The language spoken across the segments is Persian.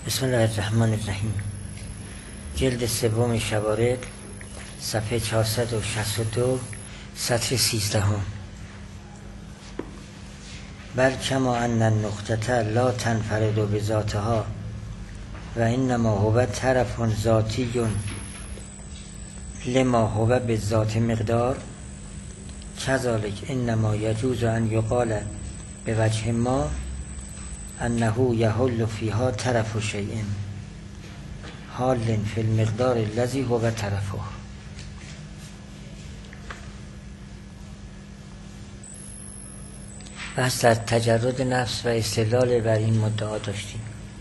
بسم الله الرحمن الرحیم. جلد سوم شوارد، صفحه 462، سطر 13. بل کما ان النقطه لا تنفرد بذاتها و انما هو طرف ذاتی لما هو بالذات مقدار، کذالک انما یجوز ان یقال بوجه ما انه یحل فیها طرف شیء حال فی المقدار الذی هو طرفه. بحث در تجرد نفس و استدلال بر این مدعا داشتیم.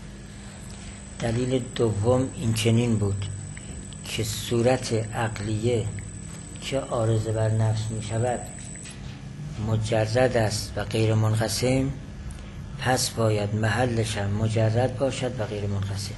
دلیل دوم این چنین بود که صورت عقلیه که عارض بر نفس می شود مجرد است و غیر منقسم، پس باید محلش هم مجرد باشد و غیر منقسم.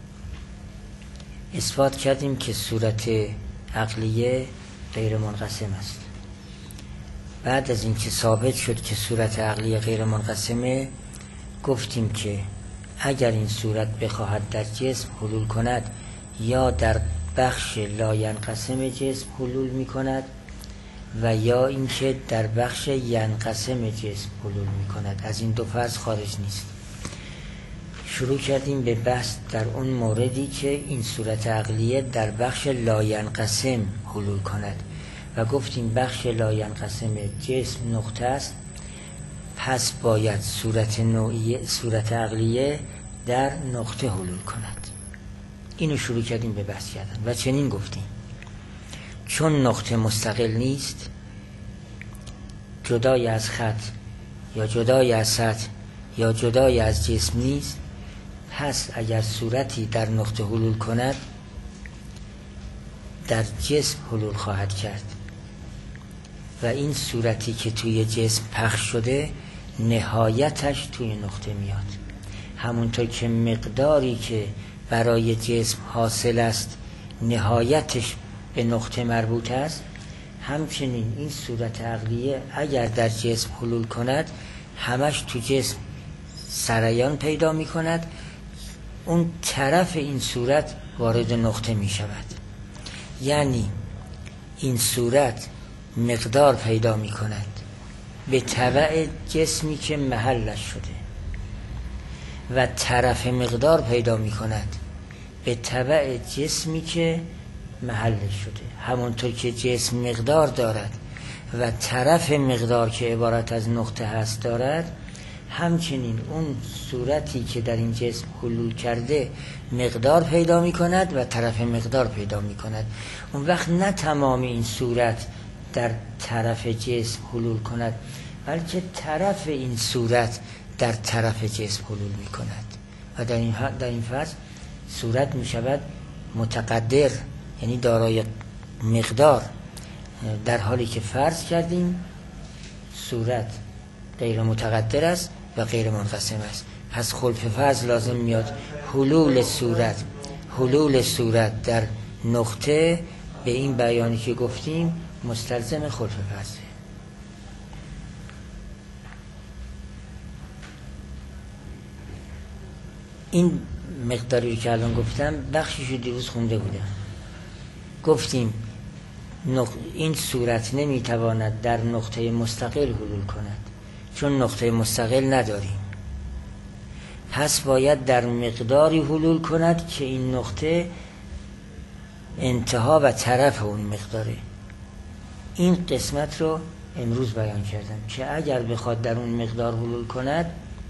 اثبات کردیم که صورت عقلیه غیر منقسم است. بعد از اینکه ثابت شد که صورت عقلیه غیر منقسمه، گفتیم که اگر این صورت بخواهد در جسم حلول کند یا در بخش لاینقسم جسم حلول می کند و یا اینکه در بخش ینقسم جسم حلول می کند، از این دو فرض خارج نیست. شروع کردیم به بحث در اون موردی که این صورت عقلیه در بخش لاینقسم حلول کند و گفتیم بخش لاینقسم جسم نقطه است، پس باید صورت عقلیه در نقطه حلول کند. اینو شروع کردیم به بحث کردن و چنین گفتیم چون نقطه مستقل نیست، جدای از خط یا جدای از سطح یا جدای از جسم نیست، پس اگر صورتی در نقطه حلول کند در جسم حلول خواهد کرد و این صورتی که توی جسم پخش شده نهایتش توی نقطه میاد. همونطور که مقداری که برای جسم حاصل است نهایتش به نقطه مربوط است، همچنین این صورت عقلیه اگر در جسم حلول کند همش تو جسم سریان پیدا می کند، اون طرف این صورت وارد نقطه می شود. یعنی این صورت مقدار پیدا می کند به تبع جسمی که محلش شده و طرف مقدار پیدا می کند به تبع جسمی که محلش شده. همونطور که جسم مقدار دارد و طرف مقدار که عبارت از نقطه هست دارد، همچنین اون صورتی که در این جسم حلول کرده مقدار پیدا می کند و طرف مقدار پیدا می کند. اون وقت نه تمام این صورت در طرف جسم حلول کند، بلکه طرف این صورت در طرف جسم حلول می کند و در این فصل صورت می شود متقدر، یعنی دارای مقدار، در حالی که فرض کردیم صورت غیر متقدر است و غیر منقسم است. پس خلف فرض لازم میاد حلول صورت در نقطه به این بیانی که گفتیم مستلزم خلف فرضه. این مقداری که الان گفتم بخشیشو دیروز خونده بودم. گفتیم این صورت نمیتواند در نقطه مستقل حلول کند چون نقطه مستقل نداریم، پس باید در مقداری حلول کند که این نقطه انتها و طرف اون مقداره. این قسمت رو امروز بیان کردم که اگر بخواد در اون مقدار حلول کند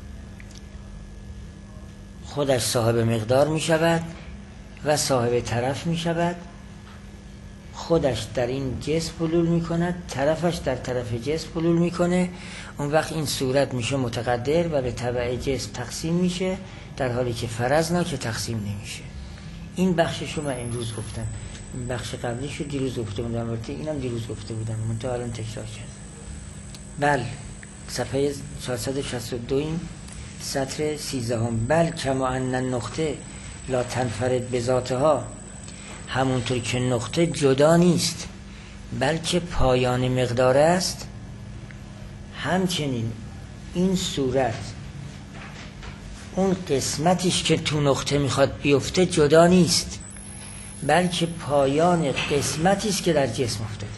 خودش صاحب مقدار می شود و صاحب طرف می شود. خودش در این جسم حلول می کند، طرفش در طرف جسم حلول می کنه. اون وقت این صورت میشه متقدر و به تبع جسم تقسیم میشه، در حالی که فرضنا که تقسیم نمیشه. این بخششو من امروز گفتم، این بخش قبلیشو دیروز گفته بودم، البته اینم دیروز گفته بودم منتها الان تکرار کردم. بل صفحه 462 سطر 13. بل کما ان النقطه لا تنفرد بذاتها، همونطور که نقطه جدا نیست بلکه پایان مقدار است، همچنین این صورت اون قسمتیش که تو نقطه میخواد بیفته جدا نیست، بلکه پایان قسمتیست که در جسم افتاده.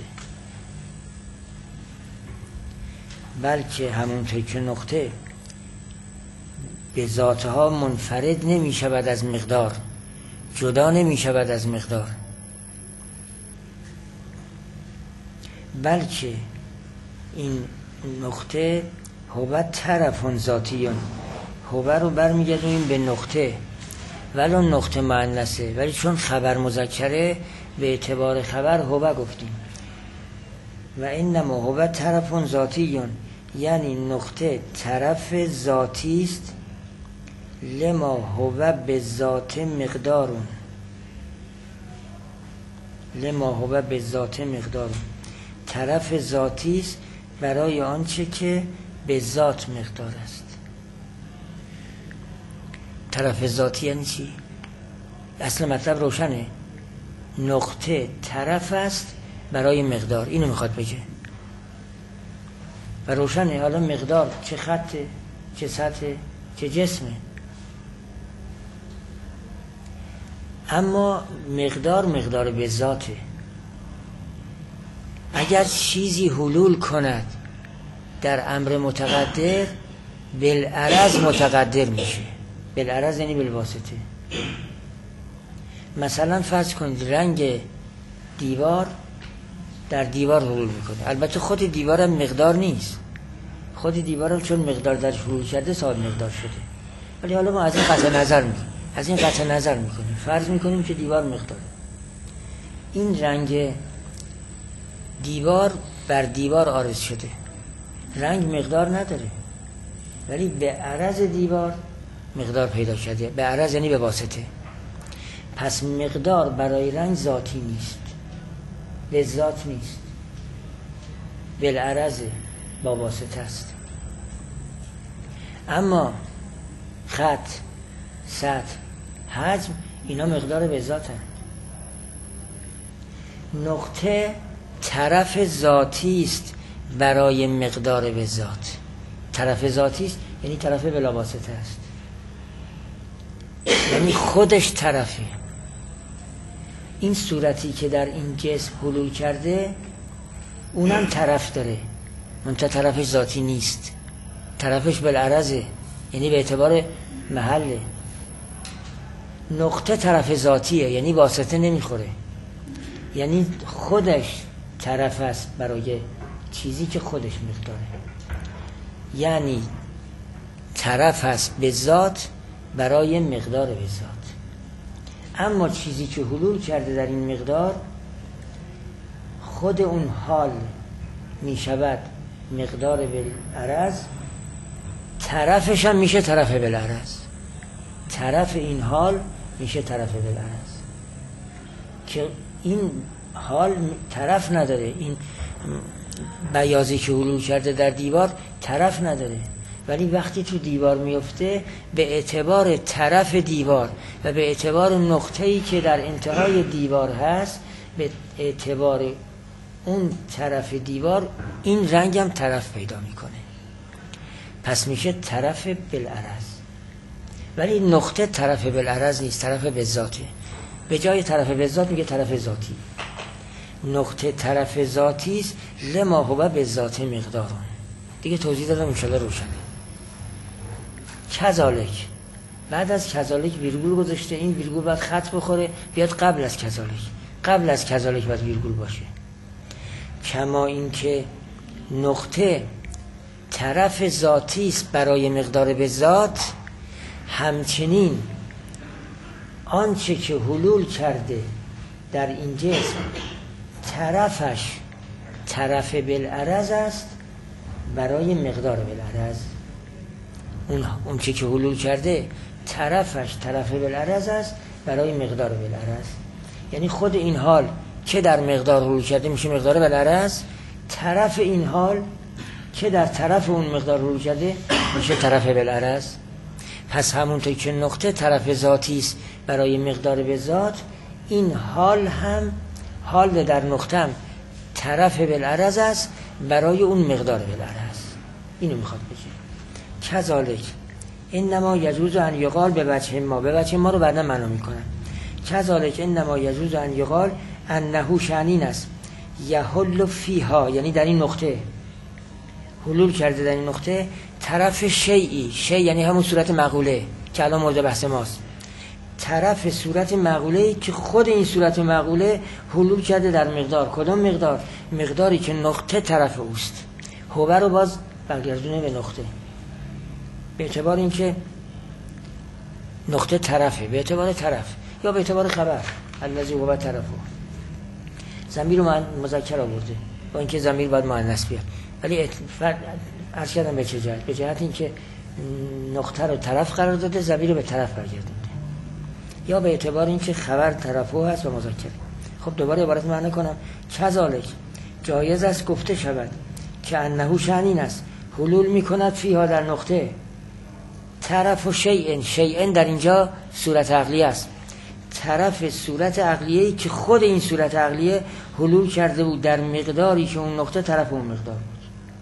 بلکه همونطور که نقطه به ذاتها منفرد نمی شود از مقدار، جدا نمی شود از مقدار، بلکه این نقطه هو طرف ذاتیون، هو رو برمیگردونیم به نقطه، ولو نقطه مؤنثه، ولی چون خبر مذکره به اعتبار خبر هو گفتیم. و انما هو طرف ذاتیون، یعنی نقطه طرف ذاتی است، لما هو به ذات مقدارون، لما هو به ذات مقدارون، طرف ذاتی است برای آنچه که به ذات مقدار است. طرف ذاتی یعنی چی؟ اصل مطلب روشنه، نقطه طرف است برای مقدار، اینو میخواد بگه و روشنه. حالا مقدار چه خطه، چه سطحه، چه جسمه، اما مقدار به ذاته. اگر چیزی حلول کند در امر متقدر، بالعرض متقدر میشه. بالعرض یعنی بالواسطه. مثلا فرض کنید رنگ دیوار در دیوار حلول میکنه، البته خود دیوارم مقدار نیست، خود دیوارم چون مقدار درش حلول کرده صاحب مقدار شده، ولی حالا ما از این قطع نظر میکنیم، فرض میکنیم که دیوار مقداره. این رنگ دیوار بر دیوار عارض شده، رنگ مقدار نداره، ولی به عرض دیوار مقدار پیدا شده. به عرض یعنی به واسطه. پس مقدار برای رنگ ذاتی نیست، به ذات نیست، بالعرض با واسطه است. اما خط، سطح، حجم اینا مقدار به ذات هست. نقطه طرف ذاتی است برای مقدار به ذات. طرف ذاتی است یعنی طرف بلا واسطه است، یعنی خودش طرفه. این صورتی که در این جسم حلول کرده اونم طرف داره، منتها طرفش ذاتی نیست، طرفش بالعرضه، یعنی به اعتبار محله. نقطه طرف ذاتیه یعنی واسطه نمیخوره، یعنی خودش طرف است برای چیزی که خودش مقداره، یعنی طرف است به ذات برای مقدار به ذات. اما چیزی که حلول کرده در این مقدار، خود اون حال می شود مقدار بالعرض، طرفش هم میشه طرف بالعرض، طرف این حال میشه طرف بالعرض، که این حال طرف نداره. این بیاضی که حلول کرده در دیوار طرف نداره، ولی وقتی تو دیوار میفته به اعتبار طرف دیوار و به اعتبار نقطه‌ای که در انتهای دیوار هست، به اعتبار اون طرف دیوار این رنگ هم طرف پیدا میکنه، پس میشه طرف بالعرض. ولی نقطه طرف بالعرض نیست، طرف به ذاته. به جای طرف به ذات میگه طرف ذاتی. نقطه طرف ذاتی است، لما هو به ذات مقدارون. دیگه توضیح دادم انشاءالله روشنه. کذالک، بعد از کذالک ویرگول گذاشته، این ویرگول باید خط بخوره بیاد قبل از کذالک، قبل از کذالک باید ویرگول باشه. کما این که نقطه طرف ذاتی است برای مقدار به ذات، همچنین آنچه که حلول کرده در این جسم طرفش طرف بالعرض است برای مقدار بالعرض. اون چه که حلول کرده طرفش طرف بالعرض است برای مقدار بالعرض، یعنی خود این حال که در مقدار حلول کرده میشه مقدار بالعرض، طرف این حال که در طرف اون مقدار حلول کرده میشه طرف بالعرض. پس همونطور که نقطه طرف ذاتی است برای مقدار به ذات، این حال هم حال در نقطه هم طرف بالعرض است برای اون مقدار بالعرض. اینو میخواد بگه. کذالک انما یجوز ان یقال به وجه ما، به وجه ما رو بعدا معنا میکنم. کذالک انما یجوز ان یقال انه شأنین است یحل فیها، یعنی در این نقطه حلول کرده، در این نقطه طرف شیئی، شیء یعنی همون صورت مقوله که الان مورد بحث ماست، طرف صورت مقوله که خود این صورت مقوله حلول کرده در مقدار. کدام مقدار؟ مقداری که نقطه طرف اوست. هو رو باز برگردونه به نقطه، به اعتبار اینکه نقطه طرفه، به اعتبار طرف یا به اعتبار خبر الذی هو طرفه. ضمیر رو مذکر آورده با اینکه ضمیر باید مؤنث بیاد، ولی عرض کردم به چه جهت؟ به جهت اینکه نقطه رو طرف قرار داده، ضمیر رو به طرف برگردونده، یا به اعتبار اینکه خبر طرفه هست و مذکر. خب دوباره عبارت معنی کنم. کذالک جایز است گفته شود که انه شأنین است حلول میکند فیها در نقطه طرف و شیئن، شیئن در اینجا صورت عقلیه است، طرف صورت عقلیه‌ای که خود این صورت عقلیه حلول کرده بود در مقداری که اون نقطه طرف اون مقدار بود.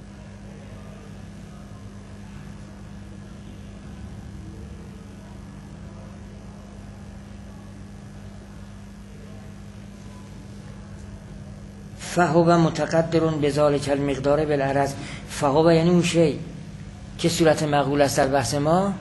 فهو متقدر بذالک المقدار بالعرض. فهو یعنی اون شی که صورت مقبول است در بحث ما،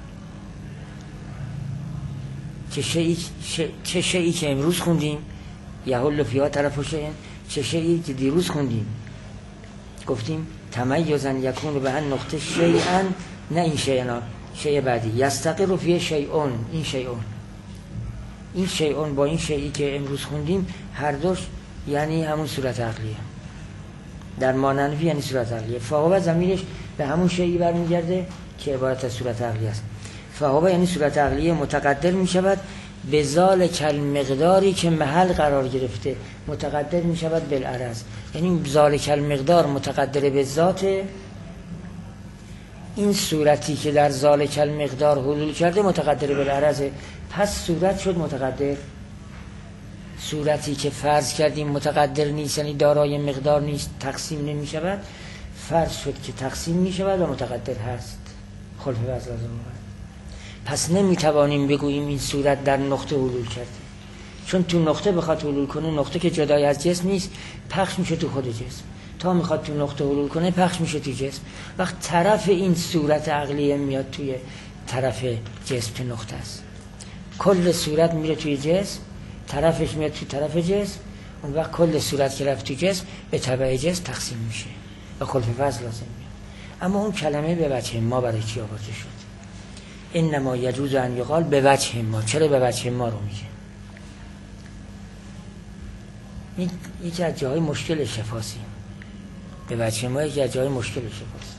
چه شیئی که امروز خوندیم یحل فیها طرف و شیئن، چه شیئی که دیروز خوندیم گفتیم تمیزا یکون به هن نقطه شیئا، نه این شیئا، شیء بعدی یستقر فیه شیئون، این شیئون، این شیئون با این شیئی که امروز خوندیم هر دوش یعنی همون صورت عقلیه، در ماننفی یعنی صورت عقلیه. فهو ضمیرش به همون شیئی برمیگرده که عبارت از صورت عقلیه است. فهو یعنی صورت عقلیه متقدر می شود به ذالک المقداری که محل قرار گرفته، متقدر می شود بالعرض، یعنی ذالک المقدار متقدر به ذات این صورتی که در ذالک المقدار حلول کرده متقدر بالعرض. پس صورت شد متقدر. صورتی که فرض کردیم متقدر نیست یعنی دارای مقدار نیست، تقسیم نمی شود، فرض شد که تقسیم می شود و متقدر هست. خلف وضع لازم. پس نمی توانیم بگوییم این صورت در نقطه حلول کرده، چون تو نقطه بخواد حلول کنه، نقطه که جدای از جسم نیست، پخش میشه تو خود جسم. تا میخواد تو نقطه حلول کنه پخش میشه تو جسم. وقت طرف این صورت عقلیه میاد توی طرف جسم که نقطه است، کل صورت میره توی جسم، طرفش میاد تو طرف جسم، اون وقت کل صورت که رفت تو جسم به تبع جسم تقسیم میشه و خلف فضل لازم میاد. اما اون کلمه به وجه ما برای چی آورده شد؟ انما یجوز ان یقال به وجه ما. چرا به وجه ما رو میگه؟ این یکی از جاهای مشکل شفاسی. به وجه ما یکی از جاهای مشکل شفاست.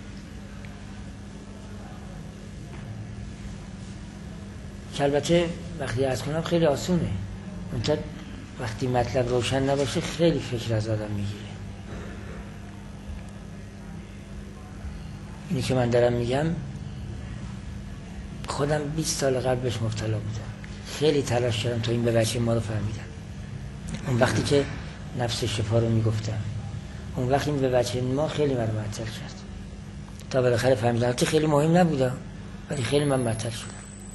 که البته وقتی عرض کنم خیلی آسونه، منتها وقتی مطلب روشن نباشه خیلی فکر از آدم میگیره. اینی که من دارم میگم خودم 20 سال قبل بهش مبتلا بودم، خیلی تلاش کردم تا این به وجه ما رو فهمیدم. اون وقتی که نفس شفا رو میگفتم، اون وقتی به وجه ما خیلی من معطل کرد تا بالاخره فهمیدم که خیلی مهم نبوده، ولی خیلی من معطل شدم.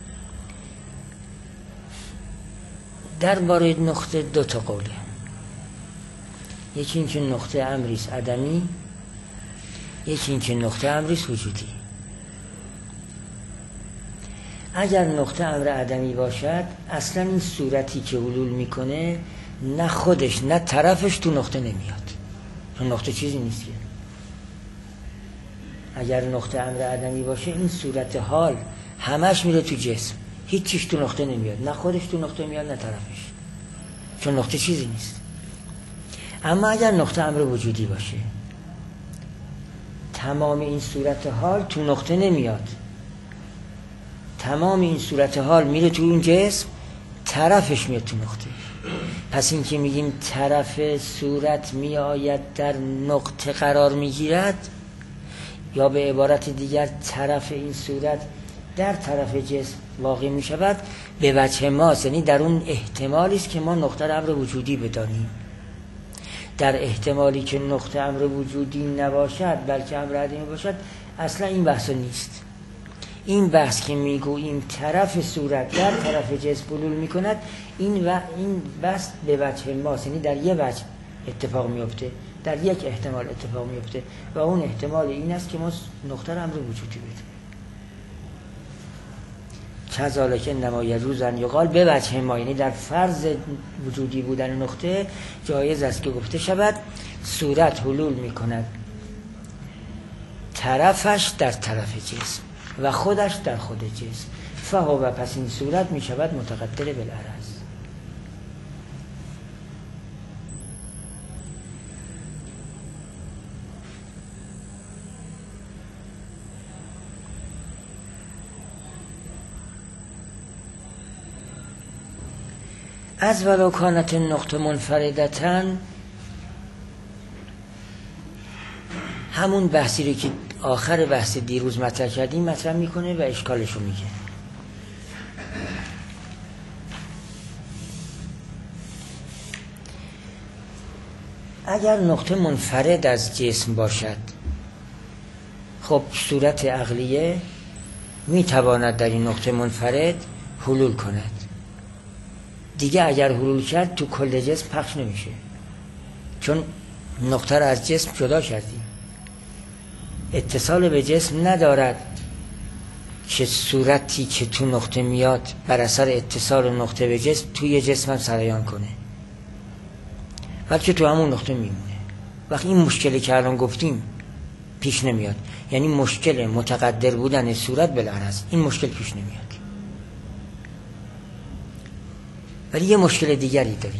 در باره نقطه دو تا قوله. یکی این که نقطه امریست عدمی، یکی این که نقطه امریست وجودی. اگر نقطه امر عدمی باشد اصلا این صورتی که حلول میکنه نه خودش نه طرفش تو نقطه نمیاد، چون نقطه چیزی نیست که. اگر نقطه امر عدمی باشه این صورت حال همش میره تو جسم، هیچ چیز تو نقطه نمیاد، نه خودش تو نقطه میاد نه طرفش، چون نقطه چیزی نیست. اما اگر نقطه امر وجودی باشه تمام این صورت حال تو نقطه نمیاد، تمام این صورت حال میره تو اون جسم، طرفش میاد تو نقطه. پس این که میگیم طرف صورت میآید در نقطه قرار میگیرد، یا به عبارت دیگر طرف این صورت در طرف جسم واقع میشود، به وجه ماست، یعنی در اون احتمالی است که ما نقطه امر وجودی بدانیم. در احتمالی که نقطه امر وجودی نباشد بلکه امر عدمی باشد اصلا این بحث نیست. این بحث که میگوییم طرف صورت در طرف جسم حلول میکند، این بحث به وجه ماست، یعنی در یه وجه اتفاق میفته، در یک احتمال اتفاق میفته و اون احتمال این است که ما نقطه رو امر وجودی بدیم. کذالک انما یجوز ان یقال به وجه ما، یعنی در فرض وجودی بودن نقطه جایز است که گفته شود صورت حلول میکند طرفش در طرف جسم و خودش در خود جسم، فهو پس این صورت می شود متقدر بالعرض. از ولو کانت نقطه منفردتن، همون بحثی رو که آخر بحث دیروز مطرح کردیم مطرح میکنه و اشکالش رو میگه. اگر نقطه منفرد از جسم باشد، خب صورت عقلیه میتواند در این نقطه منفرد حلول کند. دیگه اگر حلول کرد تو کل جسم پخش نمیشه، چون نقطه رو از جسم جدا کردیم. اتصال به جسم ندارد که صورتی که تو نقطه میاد بر اثر اتصال نقطه به جسم توی جسم هم سرایان کنه، بلکه تو همون نقطه میمونه. وقتی این مشکلی که الان گفتیم پیش نمیاد، یعنی مشکل متقدر بودن صورت بالعرض، این مشکل پیش نمیاد. ولی یه مشکل دیگری داریم.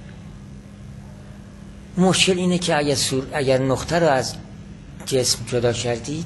مشکل اینه که اگر نقطه رو از جسم جدا کردید،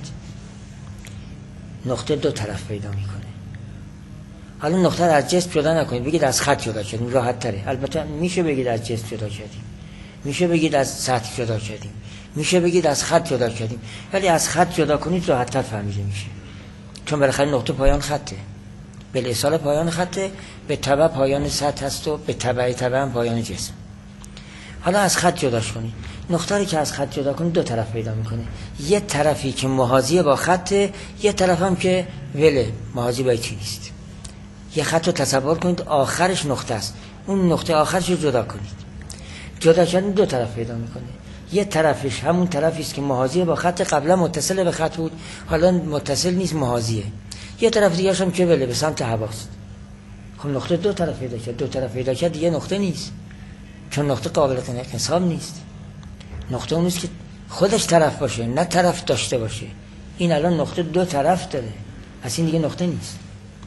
نقطه دو طرف پیدا میکنه. حالا نقطه رو از جسم جدا نکنید، بگید از خط جدا کردیم، راحت تره. البته میشه بگید از جسم جدا کردیم، میشه بگید از سطح جدا کردیم، میشه بگید از خط جدا کردیم، ولی از خط جدا کنید راحت تر فهمیده میشه، چون بالاخره نقطه پایان خطه، بالاصال پایان خطه، به تبع پایان سطح هست و به تبع هم پایان جسم. حالا از خط جداش کنید، نقطه رو که از خط جدا کنید دو طرف پیدا میکنه، یه طرفی که موازی با خطه، یه طرف هم که وله موازی با هیچی نیست. یه خط رو تصور کنید آخرش نقطه است، اون نقطه آخرش رو جدا کنید. جدا کردن دو طرف پیدا میکنه، یه طرفش همون طرفی است که موازی با خط، قبلا متصل به خط بود حالا متصل نیست، موازیه. یه طرف دیگه هم که وله به سمت هواست. خب نقطه دو طرف پیدا کرد، دو طرف پیدا کرد دیگه نقطه نیست، چون نقطه قابل حساب نیست. نقطه اون است که خودش طرف باشه، نه طرف داشته باشه. این الان نقطه دو طرف داره، پس این دیگه نقطه نیست.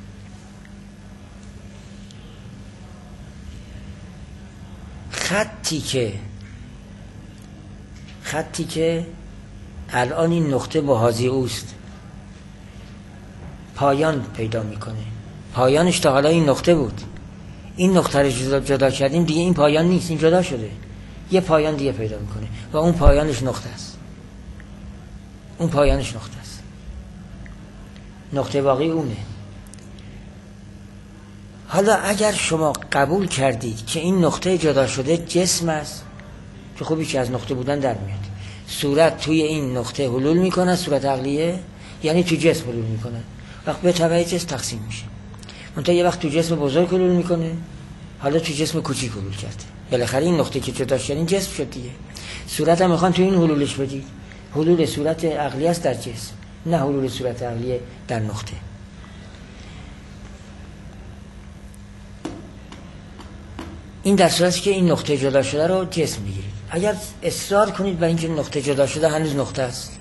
خطی که الان این نقطه موازی اوست پایان پیدا میکنه، پایانش تا حالا این نقطه بود، این نقطه رو جدا کردیم دیگه این پایان نیست، این جدا شده، یه پایان دیگه پیدا میکنه و اون پایانش نقطه است. اون پایانش نقطه است، نقطه واقعی اونه. حالا اگر شما قبول کردید که این نقطه جدا شده جسم است، که خوبی که از نقطه بودن در میاد، صورت توی این نقطه حلول میکنه، صورت عقلیه یعنی توی جسم حلول میکنه، وقت به تبع جسم تقسیم میشه. منتها یه وقت توی جسم بزرگ حلول میکنه، حالا توی جسم کوچیک حلول کرده، بالاخره این نقطه که جدا شد این جسم شد دیگه. صورت هم میخوان توی این حلولش بدید، حلول صورت عقلیه است در جسم، نه حلول صورت عقلیه در نقطه. این در صورتی که این نقطه جدا شده رو جسم میگیرید. اگر اصرار کنید بر اینکه نقطه جدا شده هنوز نقطه است،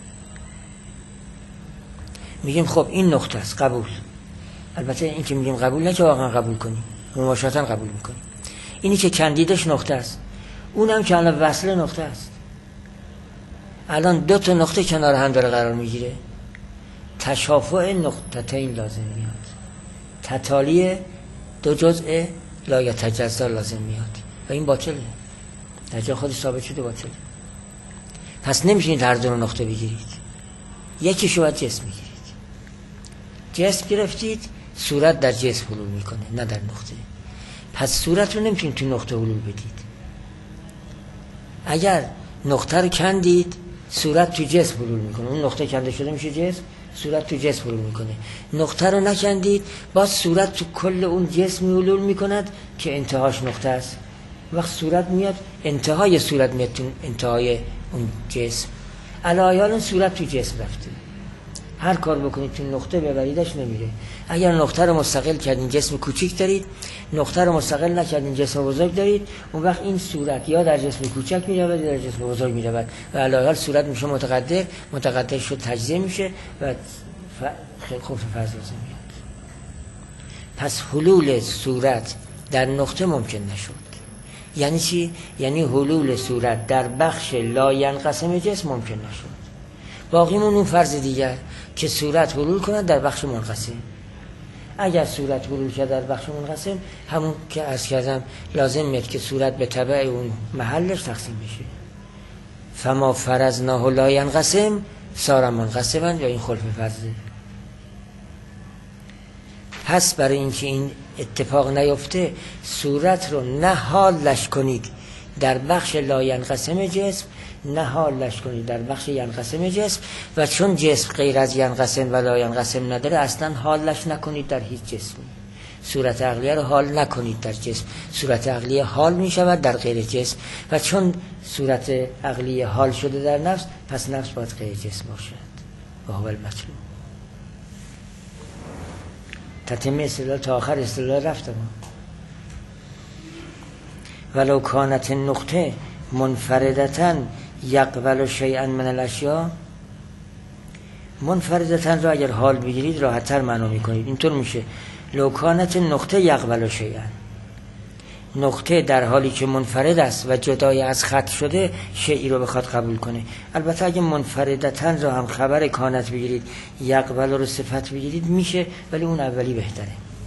میگیم خب این نقطه است، قبول. البته این که میگیم قبول نه که واقعا قبول کنیم، مباشرتا قبول میکنیم. اینی که کندیدش نقطه است، اونم که الان وصل نقطه است. الان دو تا نقطه کنار هم داره قرار میگیره، تشافع نقطتین لازم میاد، تتالی دو جزء لا یتجزا لازم میاد و این باطله، در جای خودش ثابت شده باطله. پس نمیشینید هر دو نقطه بگیرید، یکیشو باید جسم میگیرید. جسم گرفتید، صورت در جسم حلول میکنه نه در نقطه. پس صورت رو نمیتونید تو نقطه حلول بدید. اگر نقطه رو کندید، صورت تو جسم حلول میکنه، اون نقطه کنده شده میشه جسم، صورت تو جسم حلول میکنه. نقطه رو نکندید، باز صورت تو کل اون جسم حلول میکند که انتهاش نقطه است. وقت صورت میاد، انتهای صورت میاد تو انتهای اون جسم. علایال صورت تو جسم رفته، هر کار بکنید تو نقطه ببریدش نمیره. اگر نقطه رو مستقل کردین جسم کوچیک دارید، نقطه رو مستقل نکردین جسم بزرگ دارید، اون وقت این صورت یا در جسم کوچک میرود یا در جسم بزرگ میرود و علایال صورت میشه متقدر شد تجزیه میشه و خوف فرض لازم میاد. پس حلول صورت در نقطه ممکن نشد. یعنی چی؟ یعنی حلول صورت در بخش لاینقسم جسم ممکن نشد. باقیمون اون فرض دیگر که صورت حلول کند در بخش منقسم. اگر صورت حلول کرد در بخش منقسم، همون که عرض کردم لازم میاد که صورت به تبع اون محلش تقسیم بشه. فما فرضناه لا ینقسم صار منقسما، یا این خلف فرضه. پس برای اینکه این اتفاق نیفته، صورت رو نه حالش کنید در بخش لا ینقسم جسم، نه حالش کنید در بخش ینقسم جسم، و چون جسم غیر از ینقسم و لا ینقسم نداره، اصلا حالش نکنید در هیچ جسمی. صورت عقلیه رو حال نکنید در جسم. صورت عقلیه حال می شود در غیر جسم، و چون صورت عقلیه حال شده در نفس، پس نفس باید غیر جسم باشد. و هو المطلوب. تتمه استدلال تا آخر استدلال رفتم. ولو کانت النقطه منفردتا یقبل شیئا من الاشیاء، منفردتا را اگر حال بگیرید راحت‌تر معنا می‌کنید. اینطور میشه لو کانت النقطه یقبل شیئا، نقطه در حالی که منفرد است و جدای از خط شده شیئی رو بخواد قبول کنه. البته اگه منفردتا را هم خبر کانت بگیرید، یقبل رو صفت بگیرید میشه، ولی اون اولی بهتره.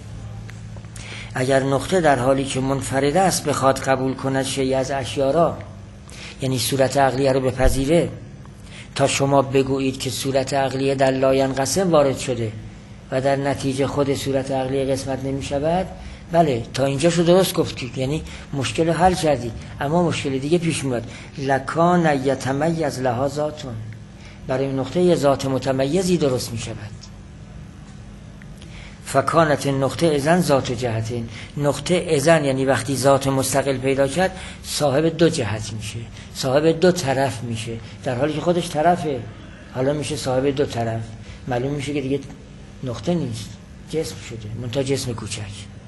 اگر نقطه در حالی که منفرد است بخواد قبول کند شیئی از اشیاء را، یعنی صورت عقلیه رو بپذیره، تا شما بگویید که صورت عقلیه در لا ینقسم وارد شده و در نتیجه خود صورت عقلیه قسمت نمی شود، بله تا اینجا شو درست گفتید، یعنی مشکل رو حل کردید، اما مشکل دیگه پیش میاد. لکان یتمیز لها ذاتون، برای این نقطه یه ذات متمیزی درست می شود. فکانت نقطه ازن ذات جهتین، نقطه ازن یعنی وقتی ذات مستقل پیدا کرد صاحب دو جهت میشه، صاحب دو طرف میشه، در حالی که خودش طرفه حالا میشه صاحب دو طرف. معلوم میشه که دیگه نقطه نیست، جسم شده، منتها جسم کوچک.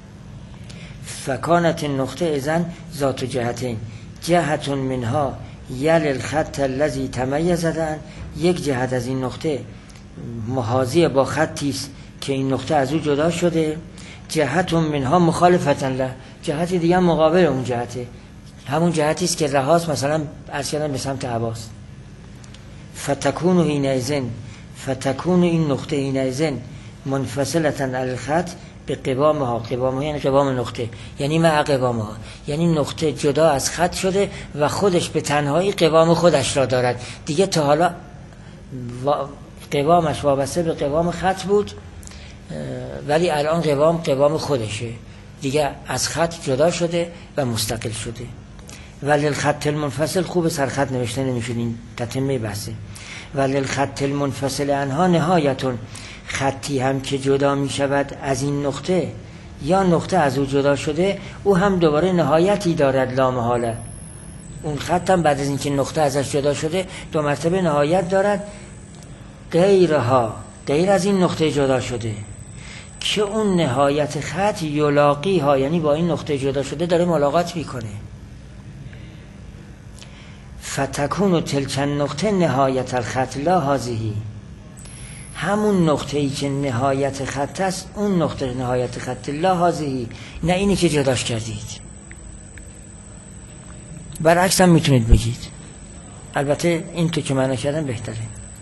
فکانت نقطه ازن ذات جهتین، جهتون منها یل الخط الذی تمیزدن، یک جهت از این نقطه محاذی با خطی است که این نقطه از او جدا شده. جهتون منها مخالفتن له، جهت دیگه مقابل اون جهته، همون جهتی است که رهاست، مثلا عرض کردن به سمت عباس. فتکون حینئذ، فتکون این نقطه حینئذ منفصلتن علی الخط به قوامها، قوامها یعنی قوام نقطه، یعنی مع قوامها، یعنی نقطه جدا از خط شده و خودش به تنهایی قوام خودش را دارد. دیگه تا حالا قوامش وابسته به قوام خط بود، ولی الان قوام خودشه، دیگه از خط جدا شده و مستقل شده. ولی الخط المنفصل، خوب سرخط نوشته نمیشد، این تتمه بحثه. ولی الخط المنفصل عنها نهایتون، خطی هم که جدا می شود از این نقطه یا نقطه از او جدا شده، او هم دوباره نهایتی دارد لا محاله. اون خط هم بعد از اینکه نقطه ازش جدا شده دو مرتبه نهایت دارد، غیرها، غیر از این نقطه جدا شده، که اون نهایت خط یلاقی ها، یعنی با این نقطه جدا شده داره ملاقات میکنه. فتکون و تلکن نقطه نهایت الخط لا هازهی، همون نقطه ای که نهایت خط است اون نقطه نهایت خط لا هازهی، نه اینی که جداش کردید. برعکس هم میتونید بگید، البته این تو که معنی کردم بهتره.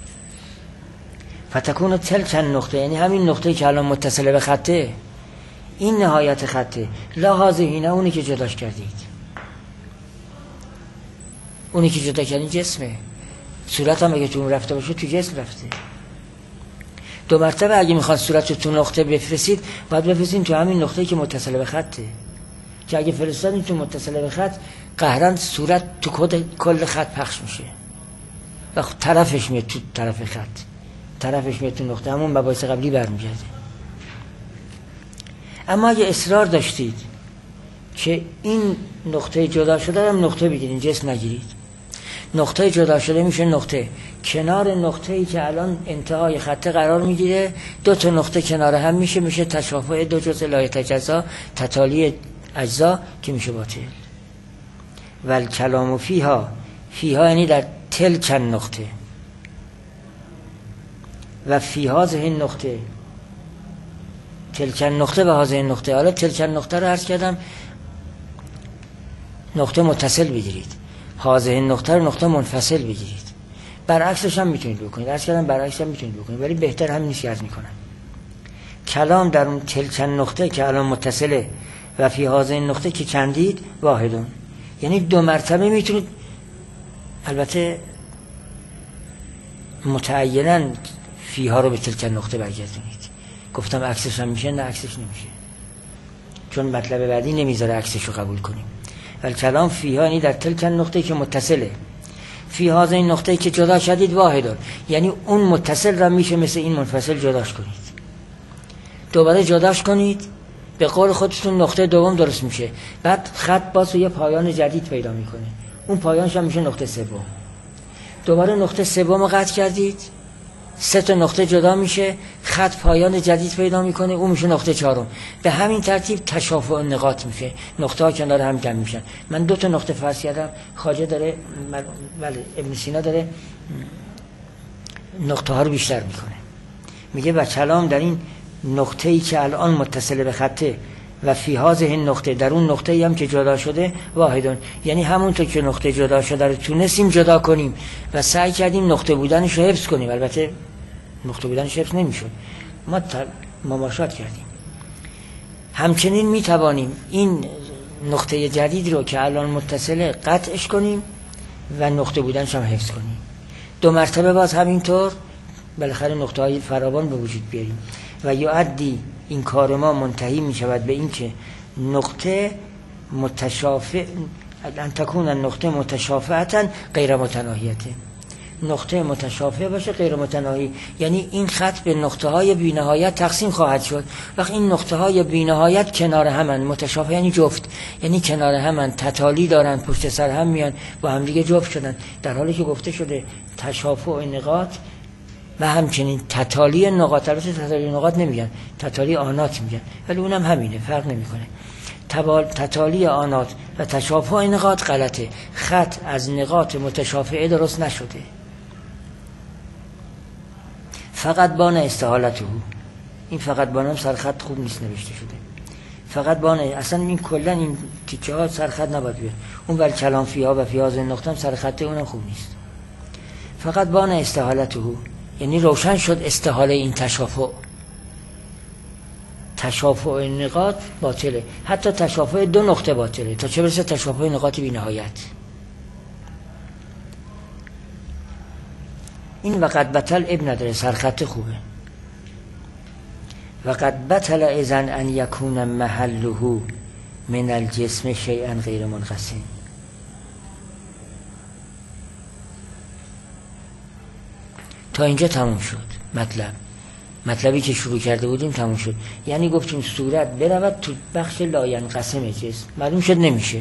فتکون تلکن نقطه یعنی همین نقطه‌ای که الان متصله به خطه، این نهایت خطه، لا هازهی نه اونی که جداش کردید. اونی که جدا کردین جسمه، صورت هم اگه تو اون رفته باشه تو جسم رفته. دو مرتبه اگه میخواد صورت رو تو نقطه بفرستید باید بفرستین تو همین نقطه‌ای که متصله به خطه، که اگه فرستادین تو متصله به خط قهرن صورت تو کل خط پخش میشه و طرفش میاد تو طرف خط، طرفش میاد تو نقطه، همون مباحث قبلی برمیگرده. اما اگه اصرار داشتید که این نقطه جدا شده هم نقطه بگیرید، جسم نگیرید، نقطه جدا شده میشه نقطه، کنار نقطه‌ای که الان انتهای خط قرار میگیره دو تا نقطه کنار هم میشه تشافع دو جزء لا یتجزا، تتالی اجزا که میشه باطل. والکلام فیها یعنی در تلک نقطه و فی هذه نقطه، تلک نقطه و هذه نقطه. حالا تلک نقطه رو عرض کردم نقطه متصل بگیرید، هذه نقطه رو نقطه منفصل بگیرید، برعکسش هم میتونید بکنید، عرض کردم برعکسش هم میتونید بکنید، ولی بهتر هم نیست عرض میکنم. کلام در اون تلک نقطه که الان متصله و فی هذه نقطه که چندید واحدون، یعنی دو مرتبه میتونید، البته متعیناً فیها رو به تلک نقطه برگردونید. گفتم عکسش هم میشه، نه عکسش نمیشه، چون مطلب بعدی نمیذاره عکسش رو قبول کنیم. ولی کلام فیها یعنی در تلک نقطه که متصله، فی هذه این نقطه که جدا شدید واحدون، یعنی اون متصل را میشه مثل این منفصل جداش کنید، دوباره جداش کنید، به قول خودتون نقطه دوم درست میشه، بعد خط باز یه پایان جدید پیدا میکنه، اون پایانش هم میشه نقطه سوم. دوباره نقطه سوم رو قطع کردید، سه تا نقطه جدا میشه، خط پایان جدید پیدا میکنه، اون میشه نقطه چهارم. به همین ترتیب تشافع نقاط میشه، نقطه ها کنار هم جمع میشن. من دو تا نقطه فرض کردم، خواجه داره بله ابن سینا داره نقطه ها رو بیشتر میکنه، میگه و کلام در این نقطه ای که الان متصل به خطه و فی هذه این نقطه، در اون نقطه ای هم که جدا شده واحدون، یعنی همونطور که نقطه جدا شده رو تونستیم جدا کنیم و سعی کردیم نقطه بودنش رو حفظ کنیم، البته نقطه بودنش حفظ نمیشد، ما مماشات کردیم، همچنین میتوانیم این نقطه جدید رو که الان متصله قطعش کنیم و نقطه بودنش هم حفظ کنیم. دو مرتبه باز همینطور بالاخره نقطه های فراوان به وجود بیاریم و یعدی این کار ما منتهی می شود به این که نقطه متشافع، ان تکون النقطه متشافعتا غیر متناهیته، نقطه متشافع باشه غیر متناهی، یعنی این خط به نقطه های بی نهایت تقسیم خواهد شد. وقتی این نقطه های بی نهایت کنار همن، متشافع یعنی جفت، یعنی کنار همن، تتالی دارن، پشت سر هم میان، با هم دیگه جفت شدن، در حالی که گفته شده تشافع نقاط و همچنین تتالی نقاط. البته تتالی نقاط نمیگن، تتالی آنات میگن، ولی اونم همینه، فرق نمیکنه. تتالی آنات و تشافع نقاط غلطه، خط از نقاط متشافعه درست نشده. فقط بان استحالته، این فقط بانم سرخط خوب نیست نوشته شده، فقط بانه، اصلا این کلا این تیکه ها سرخط نباید بیاد، اون ول کلام فیها و فیها زن نقطه هم سرخطه اونم خوب نیست. فقط بان استحالته یعنی روشن شد استحاله این تشافع نقاط باطله، حتی تشافع دو نقطه باطله، تا چه برسه تشافع نقاط بی نهایت. این وقت بطل ابن نداره، سرخط خوبه. وقت بطل اذن ان یکون محله من الجسم شیئا غیر منقسم. تا اینجا تموم شد مطلبی که شروع کرده بودیم تموم شد. یعنی گفتیم صورت برود تو بخش لاینقسم جسم، معلوم شد نمیشه.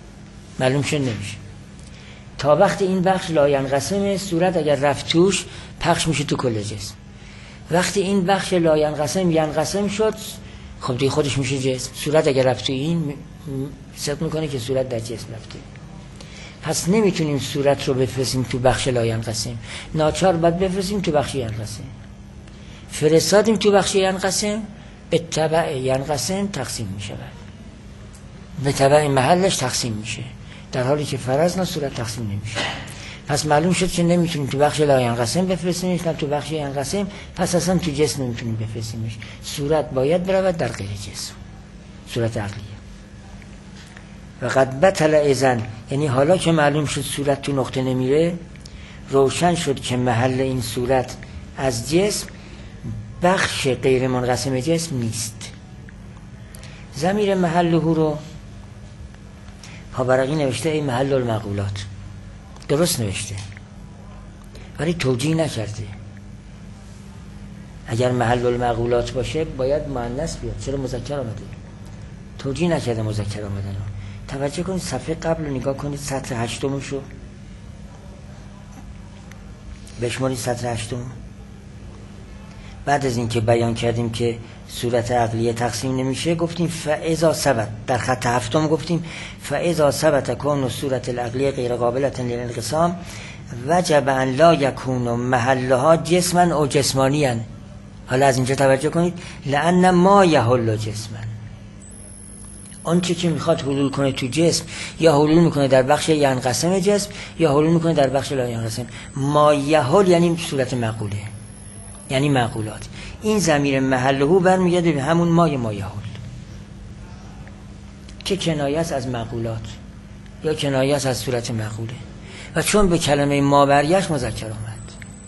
تا وقتی این بخش لاینقسم صورت اگر رفت توش پخش میشه تو کل جسم. وقتی این بخش لاینقسم ینقسم شد خب دیگه خودش میشه جسم. صورت اگر رفت تو این صدق میکنه که صورت در جسم رفته. پس نمیتونیم صورت رو بفرستیم تو بخش لاینقسم، ناچار باید بفرستیم تو بخش ینقسم. فرستادیم تو بخش ینقسم، به تبع ینقسم تقسیم میشه، به تبع محلش تقسیم میشه، در حالی که فرض نه صورت تقسیم نمیشه. پس معلوم شد که نمیتونیم تو بخش لاینقسم بفرستیمش، نه تو بخش ینقسم، پس اصلا تو جسم نمیتونیم بفرستیمش. صورت باید برود در غیر جسم، صورت عقلیه. و قد بطل اذن، یعنی حالا که معلوم شد صورت تو نقطه نمیره، روشن شد که محل این صورت از جسم بخش غیر منقسم جسم نیست. ضمیر محله رو پابرقی نوشته ای محل المقولات، درست نوشته ولی توجیه نکرده. اگر محل المعقولات باشه باید مؤنث بیاد. چرا مذکر آمده؟ توجیه نکرده مذکر آمدن رو. توجه کنید صفحه قبل رو نگاه کنید، سطر 8 رو بشمارید. سطر 8 بعد از اینکه بیان کردیم که صورت عقلیه تقسیم نمیشه، گفتیم فاذا ثبت، در خط 7 گفتیم فاذا ثبت کون صورت العقلیه غیر قابلة للانقسام وجب ان لا یکون محلها جسما او جسمانیا. حالا از اینجا توجه کنید، لان ما یحل جسما، آنچه که میخواد حلول کنه تو جسم یا حلول میکنه در بخش ینقسم جسم یا حلول میکنه در بخش لا ینقسم. ما یحل یعنی صورت معقوله، یعنی معقولات. این ضمیر محله برمیگرده به همون ما یحل که کنایه است از معقولات یا کنایه است از صورت معقوله، و چون به کلمه ما برگشت مذکر آمد.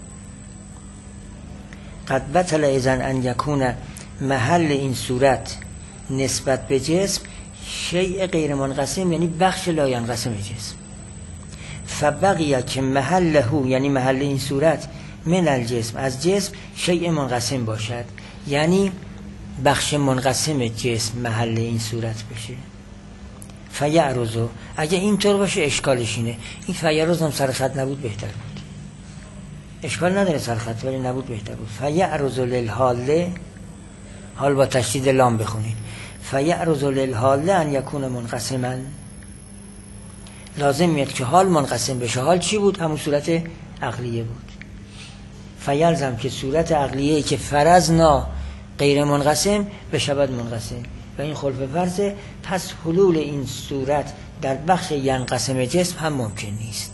قد بطل اذن ان یکون محل این صورت نسبت به جسم شیء غیر منقسم، یعنی بخش لا ینقسم جسم. فبقیه که محله یعنی محل این صورت من الجسم از جسم شیء منقسم باشد، یعنی بخش منقسم جسم محل این صورت بشه. فیعرضو، اگه اینطور باشه اشکالش اینه، این فیعرض هم سرخط نبود بهتر بود. اشکال نداره سرخط، ولی نبود بهتر بود. فیعرضو للحاله، حال با تشدید لام بخونید. فیعرضو للحاله ان یکون منقسما، لازم میاد که حال منقسم بشه. حال چی بود؟ همون صورت عقلیه بود. فیلزم که صورت عقلیه که فرضنا غیر منقسم بشود منقسم، و این خلف فرضه. پس حلول این صورت در بخش ینقسم جسم هم ممکن نیست.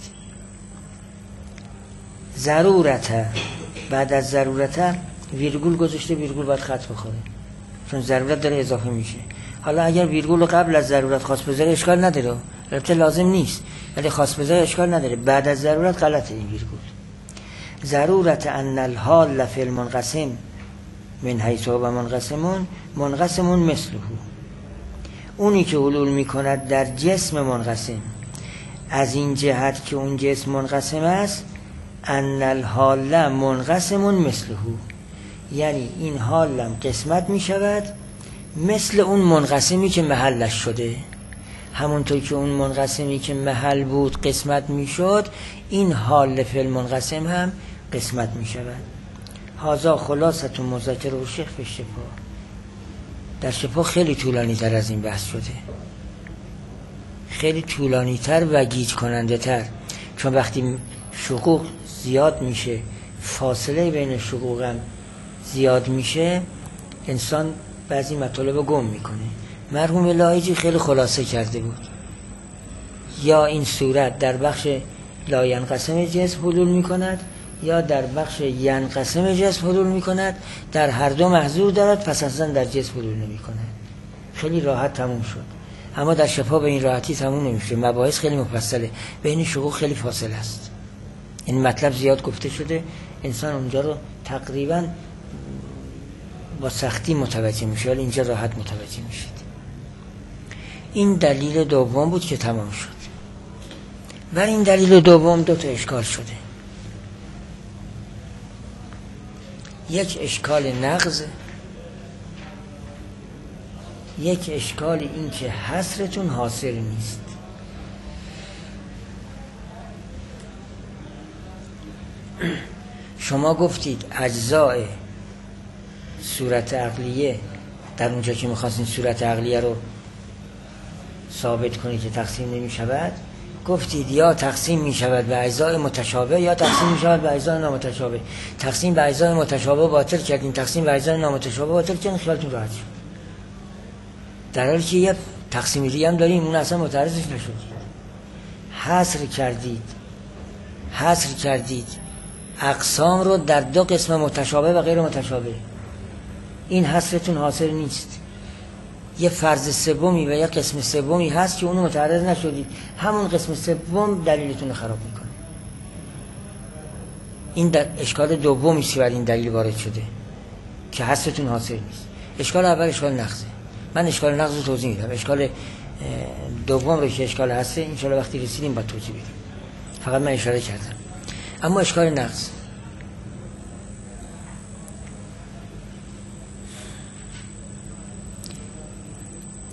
ضرورت، بعد از ضرورت ویرگول گذاشته، ویرگول باید خط بخوره چون ضرورت داره اضافه میشه. حالا اگر ویرگول قبل از ضرورت خاص بذاره اشکال نداره، البته لازم نیست، ولی خاص بذاره اشکال نداره. بعد از ضرورت غلطه این ویرگول. ضرورت ان الحال فی المنقسم من حیث هو منقسمون منقسمون مثله، اونی که حلول میکند در جسم منقسم از این جهت که اون جسم منقسم است، ان الحال منقسمون مثله، یعنی این حالم قسمت میشود مثل اون منقسمی که محلش شده. همونطور که اون منقسمی که محل بود قسمت میشد، این حال فی المنقسم هم قسمت میشود. هذا خلاصه مذکر و شیخ فی الشفا. در شفا خیلی طولانی تر از این بحث شده، خیلی طولانی تر و گیج کننده تر، چون وقتی شقوق زیاد میشه، فاصله بین شقوق هم زیاد میشه، انسان بعضی مطالب گم میکنه. مرحوم لاهیجی خیلی خلاصه کرده بود، یا این صورت در بخش لا ینقسم جسم حلول میکند یا در بخش ینقسم جسم حلول میکند، در هر دو محظور دارد، پس اصلا در جسم حلول نمیکند. خیلی راحت تموم شد. اما در شفا به این راحتی تموم نمیشه، مباحث خیلی مفصله، بین شقوق خیلی فاصله است. این مطلب زیاد گفته شده، انسان اونجا رو تقریبا با سختی متوجه میشه، ولی اینجا راحت متوجه میشید. این دلیل دوم بود که تمام شد. ولی این دلیل دوم دو تا اشکال شده. یک اشکال نقض، یک اشکال این که حصرتون حاصل نیست. شما گفتید اجزاء صورت عقلیه، در اونجا که میخواستین صورت عقلیه رو ثابت کنید که تقسیم نمی شود، گفتید یا تقسیم می شود به اجزاء متشابه یا تقسیم می شود به اجزاء نامتشابه. تقسیم به اجزاء متشابه باطل کردین، تقسیم به اجزاء نامتشابه باطل کردین، خیالتون راحت شد. در حالی که یه تقسیم دیگه هم داریم، اون اصلا متعرضش نشدید. حصر کردید اقسام رو در دو قسم متشابه و غیر متشابه. این حصرتون حاصل نیست. یه فرض سومی و یه قسم سومی هست که اونو متعرض نشدید، همون قسم سوم دلیلتون رو خراب میکنه. این اشکال دومی است بر این دلیل وارد شده که حصرتون حاصل نیست. اشکال اول اشکال نقضه. من اشکال نقض رو توضیح میدم. اشکال دوم رو که اشکال هسته ان شاء الله وقتی رسیدیم با توضیح بدیم. فقط من اشاره کردم. اما اشکال نقض،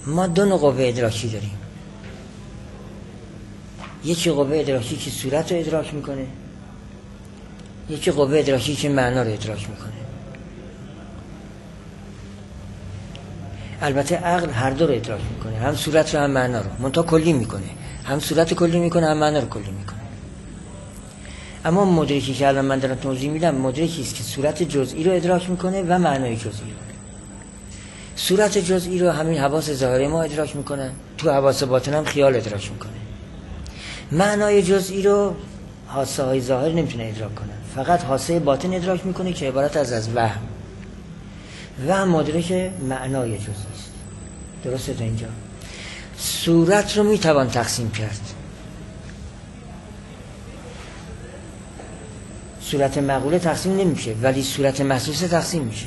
ما دو نوع قوه ادراکی داریم. یکی قوه ادراکی که صورت رو ادراک میکنه، یکی قوه ادراکی که معنا رو ادراک میکنه. البته عقل هر دو رو ادراک میکنه، هم صورت رو هم معنا رو، منتها کلی میکنه، هم صورت کلی میکنه هم معنا رو کلی میکنه. اما مدرکی که الان من دارم توضیح میدم مدرکی است که صورت جزئی رو ادراک میکنه و معنای جزئی رو. صورت جزئی رو همین حواس ظاهری ما ادراک میکنن، تو حواس باطن هم خیال ادراک میکنه. معنای جزئی رو حاسه های ظاهر نمیتونه ادراک کنن، فقط حاسه باطن ادراک میکنه که عبارت از وهم و مدرک معنای جزئی است. درسته تا اینجا؟ صورت رو میتوان تقسیم کرد. صورت معقوله تقسیم نمیشه ولی صورت محسوسه تقسیم میشه.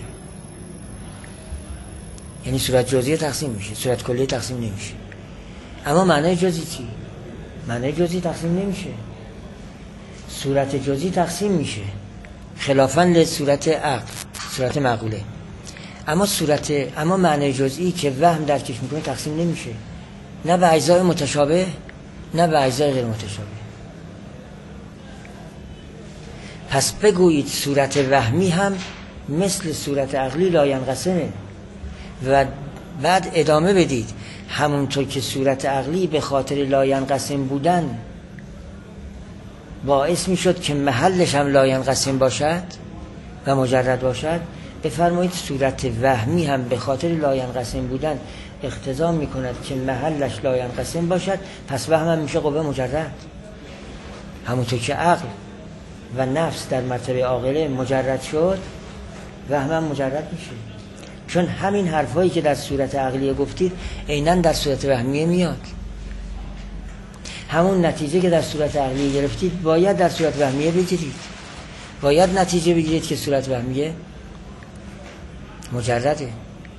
یعنی صورت جزئی تقسیم میشه، صورت کلی تقسیم نمیشه. اما معنای جزئی چی؟ معنای جزئی تقسیم نمیشه. صورت جزئی تقسیم میشه خلافاً لصورت عقل، صورت معقوله. اما معنای جزئی که وهم درکش میکنه تقسیم نمیشه، نه به اجزای متشابه نه به اجزای غیر متشابه. پس بگویید صورت وهمی هم مثل صورت عقلی لاینقسمه و بعد ادامه بدید همونطور که صورت عقلی به خاطر لاینقسم بودن باعث میشد که محلش هم لاینقسم باشد و مجرد باشد، بفرمایید صورت وهمی هم به خاطر لاینقسم بودن اقتضا میکند که محلش لاینقسم باشد، پس وهم هم میشه قوه مجرد. همونطور که عقل و نفس در مرتبه عاقله مجرد شد، وهم هم مجرد میشه. چون همین حرفایی که در صورت عقلیه گفتید عیناً در صورت وهمیه میاد. همون نتیجه که در صورت عقلیه گرفتید باید در صورت وهمیه بگیرید. باید نتیجه بگیرید که صورت وهمیه مجرده،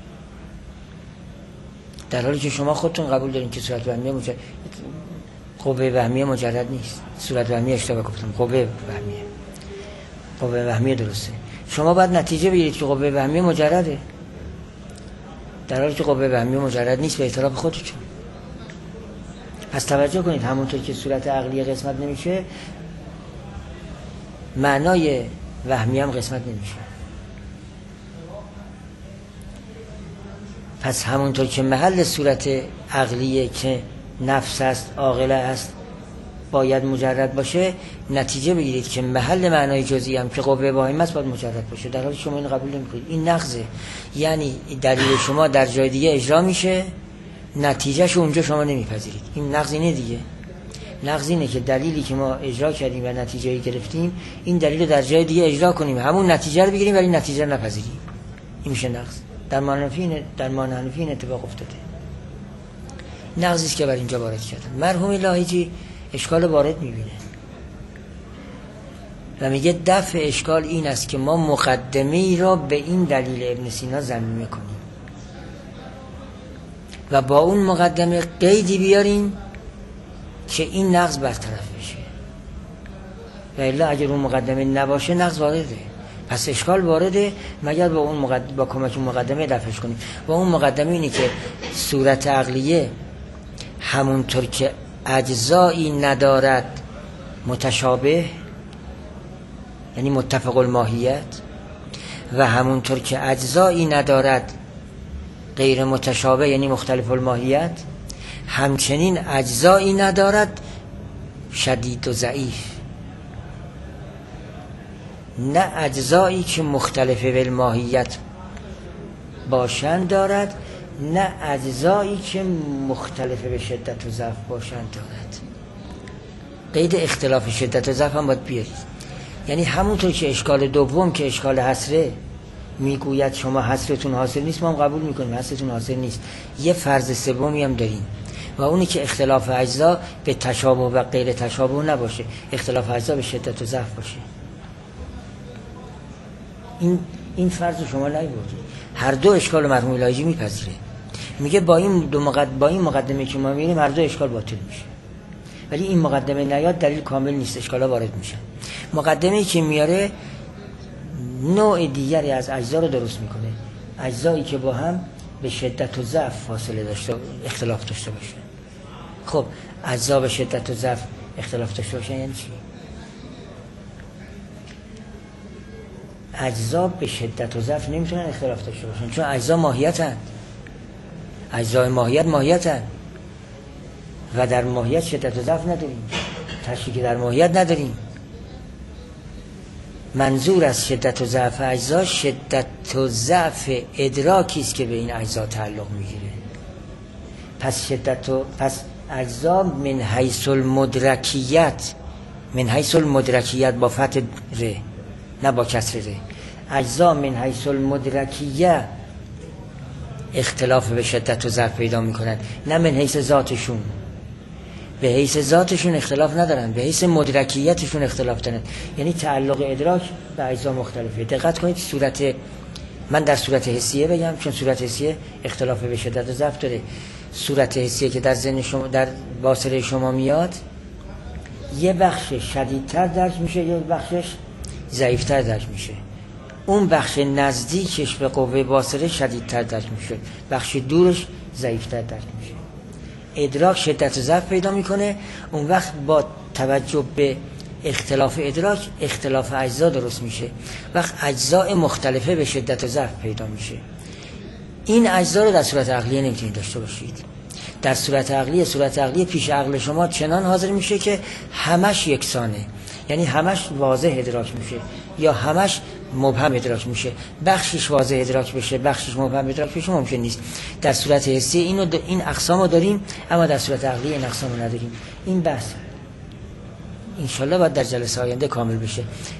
در حالی که شما خودتون قبول دارین که صورت وهمیه مجرد، قوه وهمیه مجرد نیست. صورت وهمیه اشتباه گفتم، قوه وهمیه درسته. شما باید نتیجه بگیرید که قوه وهمیه مجرده، در حالی که قوه وهمیه مجرد نیست به اعتراف خودتون. پس توجه کنید، همونطور که صورت عقلیه قسمت نمیشه، معنای وهمی هم قسمت نمیشه. پس همونطور که محل صورت عقلیه که نفس است، عاقله است، باید مجرد باشه، نتیجه بگیرید که محل معنای جزئی هم که قوه واهمه است باید مجرد باشه، در حالی شما این قبول نمی‌کنید. این نقضه. یعنی دلیل شما در جای دیگه اجرا میشه، نتیجهش اونجا شما نمیپذیرید. این نقض اینه دیگه. نقض اینه که دلیلی که ما اجرا کردیم و نتیجه‌ای گرفتیم، این دلیل رو در جای دیگه اجرا کنیم، همون نتیجه رو بگیریم ولی نتیجه رو نپذیریم. این میشه نقض. در مان حنفی این اتفاق افتاده. نقضی است که بر اینجا وارد کردن. مرحوم لاهیجی اشکال وارد میبینه و میگه دفع اشکال این است که ما مقدمه ای را به این دلیل ابن سینا ضمیمه کنیم و با اون مقدمه قیدی بیاریم که این نقض برطرف بشه، و الا اگر اون مقدمه نباشه نقض وارده. پس اشکال وارده مگر با کمک مقدمه دفعش کنیم. و اون مقدمه اینه که صورت عقلیه همونطور که اجزایی ندارد متشابه یعنی متفق الماهیت، و همونطور که اجزایی ندارد غیر متشابه یعنی مختلف الماهیت، همچنین اجزایی ندارد شدید و ضعیف، نه اجزایی که مختلف بالماهیت باشند دارد، نه اجزایی که مختلف به شدت و ضعف باشند دارد. قید اختلاف شدت و ضعف هم باید بیارید. یعنی همونطور که اشکال دوم که اشکال حصره میگوید شما حصرتون حاصل نیست، ما هم قبول میکنیم حصرتون حاصل نیست، یه فرض سومی هم داریم و اونی که اختلاف اجزا به تشابه و غیر تشابه نباشه، اختلاف اجزا به شدت و ضعف باشه. این فرض شما نیاوردید. هر دو اشکال مرحوم لاهیجی میپذیره، میگه با این مقدمه که ما میریم هر دو اشکال باطل میشه، ولی این مقدمه نیاد دلیل کامل نیست، اشکالا وارد میشن. مقدمه‌ای که میاره نوع دیگری از اجزا رو درست میکنه، اجزایی که با هم به شدت و ضعف فاصله داشته اختلاف داشته باشه. خب اجزا به شدت و ضعف اختلاف داشته باشه یعنی چی؟ اجزا به شدت و ضعف نمیتونن اختلاف داشته باشن، چون اجزا ماهیتن. اجزای ماهیتن و در ماهیت شدت و ضعف نداریم، تشریکی در ماهیت نداریم. منظور از شدت و ضعف اجزا شدت و ضعف ادراکی است که به این اجزا تعلق میگیره. پس اجزا من حیث المدرکیت با فتح ر نه با کسر ر، اجزا من حیث المدرکیه اختلاف به شدت و ضعف پیدا میکنند، نه من حیث ذاتشون. به حیث ذاتشون اختلاف ندارن، به حیث مدرکیتشون اختلاف دارن، یعنی تعلق ادراک به اجزا مختلفه. دقت کنید من در صورت حسیه بگم، چون صورت حسیه اختلاف به شدت و ضعف داره. صورت حسیه که در ذهن شما، در باصره شما میاد، یه بخشش شدیدتر درک میشه، یه بخشش ضعیفتر درک میشه. اون بخش نزدیکش به قوه باصره شدیدتر درک میشه، بخش دورش ضعیفتر درک میشه. ادراک شدت و ضعف پیدا میکنه. اون وقت با توجه به اختلاف ادراک اختلاف اجزا درست میشه. وقت اجزاء مختلفه به شدت و ضعف پیدا میشه. این اجزا رو در صورت عقلیه نمیتونید داشته باشید. در صورت عقلیه پیش عقل شما چنان حاضر میشه که همش یکسانه، یعنی همش واضح ادراک میشه یا همش مبهم ادراک میشه. بخشش واضح ادراک بشه، بخشش مبهم ادراک بشه ممکن نیست. در صورت حسی این اقسامو داریم، اما در صورت عقلی این اقسامو نداریم. این بحث انشالله باید در جلسه آینده کامل بشه.